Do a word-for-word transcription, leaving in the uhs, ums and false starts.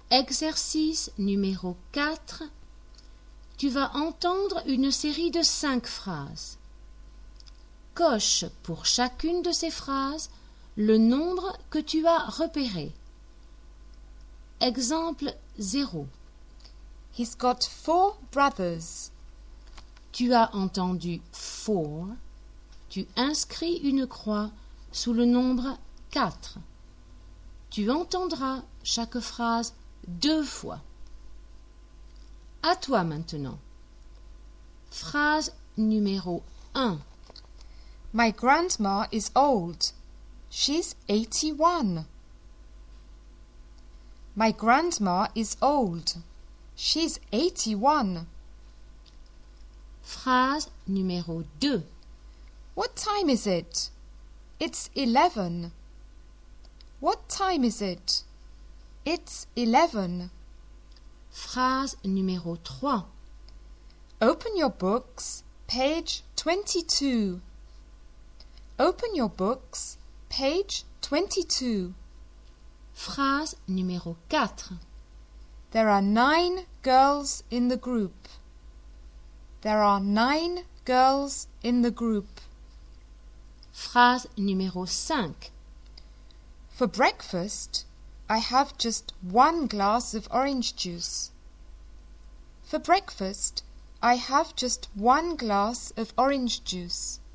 Exercice numéro quatre. Tu vas entendre une série de cinq phrases. Coche pour chacune de ces phrases le nombre que tu as repéré. Exemple zéro. He's got four brothers. Tu as entendu four. Tu inscris une croix sous le nombre quatre. Tu entendras chaque phrase deux fois. À toi maintenant. Phrase numéro un. My grandma is old. She's eighty-one. My grandma is old. She's eighty-one. Phrase numéro deux. What time is it? It's eleven. What time is it? It's eleven. Phrase numéro trois. Open your books, page twenty-two. Open your books, page twenty-two. Phrase numéro quatre. There are nine girls in the group. There are nine girls in the group. Phrase numéro cinq. For breakfast, I have just one glass of orange juice. For breakfast, I have just one glass of orange juice.